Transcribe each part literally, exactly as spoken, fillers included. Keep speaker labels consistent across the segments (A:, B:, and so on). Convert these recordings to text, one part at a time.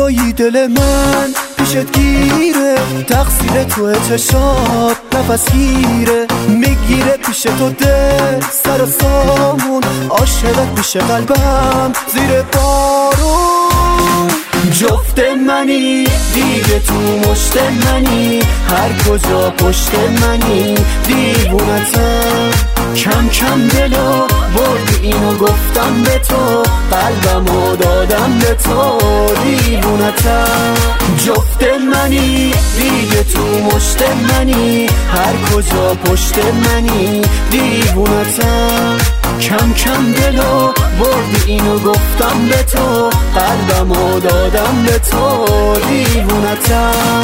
A: کجایی دل من پیشت گیره، تقصیر توه چشات نفس گیره، میگیره پیش تو دل سر و سامون، عاشقت پیش قلبم زیر بارون. جفت منی دیگه تو مشت منی، هر کجا پشت منی دیوونتم. کم کم دلو بردی اینو گفتم به تو، قلبمو دادم به تو دیوونتم. جفت منی دیگه تو مشت منی، هر کجا پشت منی دیوونتم. کم کم دلو بردی اینو گفتم به تو، قلبمو دادم به تو دیوونتم.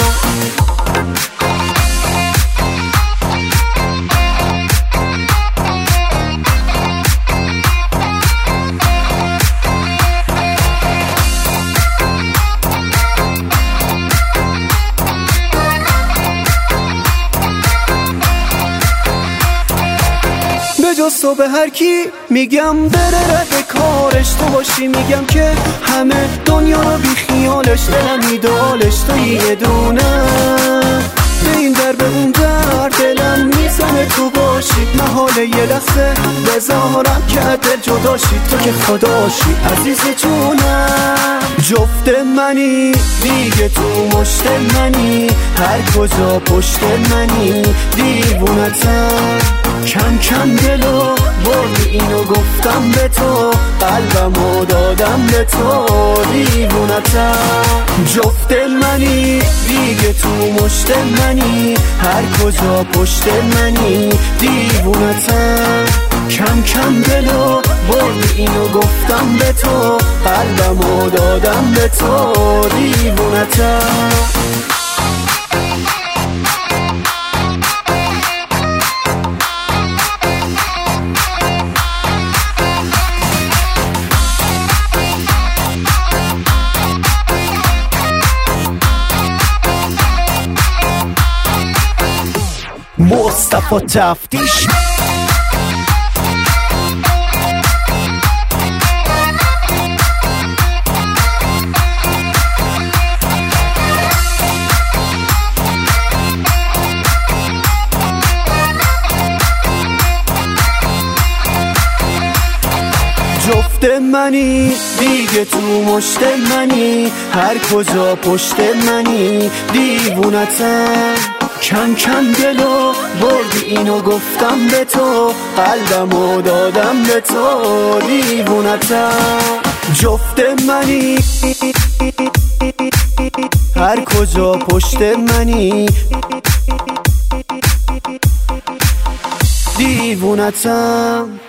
A: جز تو به هر کی میگم بره رد کارش تو باشی، میگم که همه دنیا رو بی خیالش، دلم ایدالش تو یه دونه. به این در به اون در دلم میزنه تو باشی، محاله یه لحظه بذارم که دل جداشی، تو که خداشی عزیز جونم. جفت منی دیگه تو مشت منی، هر کجا پشت منی دیوونتم. کم کم دلو بردی اینو گفتم به تو، قلبمو دادم به تو دیوونتم. جفت منی دیگه تو مشت منی، هر کجا پشت منی دیوونتم. کم کم دلو بردی اینو گفتم به تو، قلبمو دادم به تو دیوونتم. مصطفی تفتیش جفت منی دیگه تو مشت منی، هر کجا پشت منی دیوونتم. کم کم دلو بردی اینو گفتم به تو، قلبمو دادم به تو دیوونتم. جفت منی هر کجا پشت منی دیوونتم.